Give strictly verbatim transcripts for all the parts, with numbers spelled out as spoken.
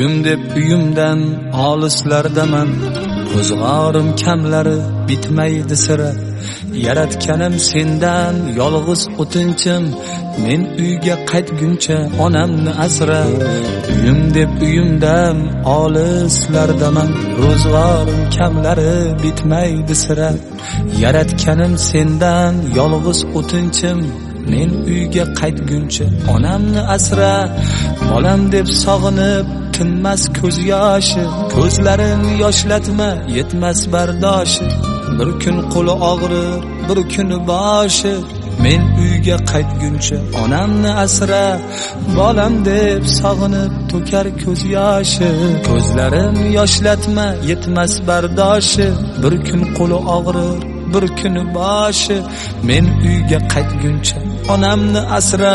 uyim deb uyimdan olislardaman. Qo'zg'orim kamlari bitmaydi sira. Yaratganim sendan yolg'iz o'tinchim. Men uyga qaytguncha onamni asra. Uyim deb uyimdan olislardaman. Ro'zg'orim kamlari bitmaydi sira. Yaratganim sendan yolg'iz o'tinchim. Men uyga qaytguncha onamni asra. Bolam deb sog'inib tinmas ko'z yoshi. Ko'zlarim yoshlatma yetmas bardoshi. Bir kun qo'li og'rir, bir kun boshi. Men uyga qaytguncha onamni asra. Bolam deb sog'inib to'kar ko'z yoshi. Ko'zlarim yoshlatma yetmas bardoshi. Bir kun qo'li og'rir, bir kun boshi. Men uyga qaytguncha onamni asra.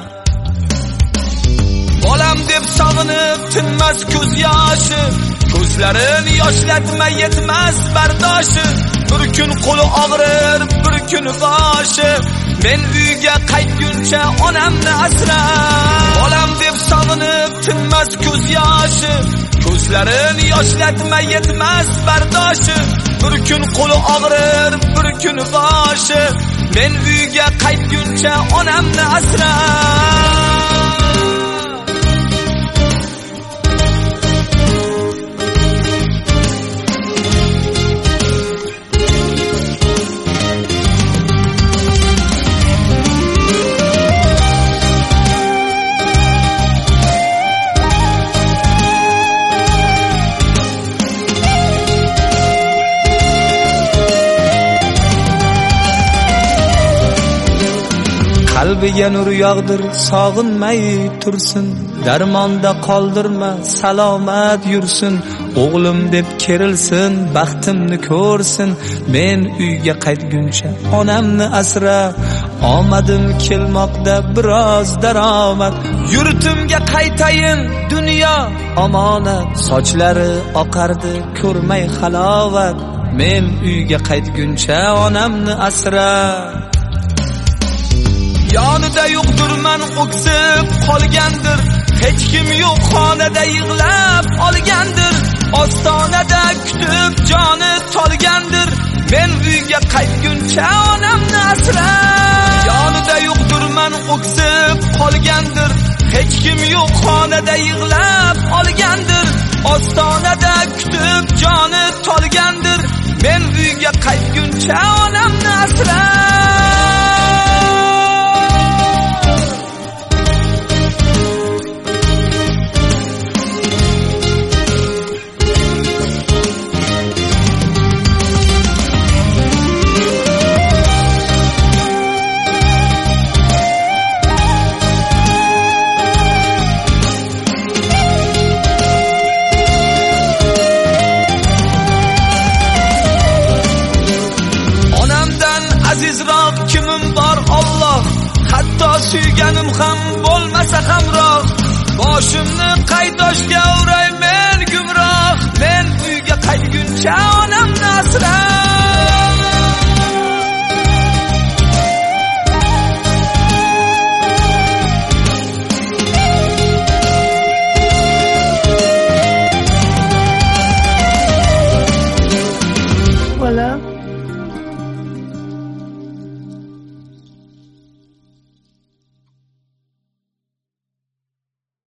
Bolam deb sog'inib tinmas ko'z yoshi. Ko'zlarin yoshlatma yetmas bardoshi. Bir kun qo'li og'rir, bir kun boshi. Men uyga qaytguncha onamni asra. Bolam deb sog'inib tinmas ko'z yoshi. Ko'zlarin yoshlatma yetmas bardoshi. Bir kun qo'li og'rir, bir kun boshi. Men uyga qaytguncha onamni asra. Qalbiga nur yog'dir, sog'inmay tursin. Darmonda qoldirma, salomat yursin. O'g'lim deb kerilsin, baxtimni ko'rsin. Men uyga qaytguncha onamni asra. Omadim kelmoqda biroz daromad. Yurtimga qaytayin, dunyo omonat. Sochlari oqardi, ko'rmay halovat. Men uyga qaytguncha onamni asra. Yonida yo'qdirman o'ksib qolgandir. Hech kim yo'q xonada yig'lab olgandir. Ostonada kutib joni tolgandir. Men uyga qaytguncha onamni asra. Yonida yo'qdirman o'ksib qolgandir. Hech kim yo'q xonada yig'lab olgandir. Ostonada kutib joni tolgandir. Men uyga qaytguncha onamni asra. Azizroq kimim bor Alloh. Hatto suyganim ham bo'lmasa hamroh. Boshimni qaytoshga uray men gumroh. Men uyga qaytguncha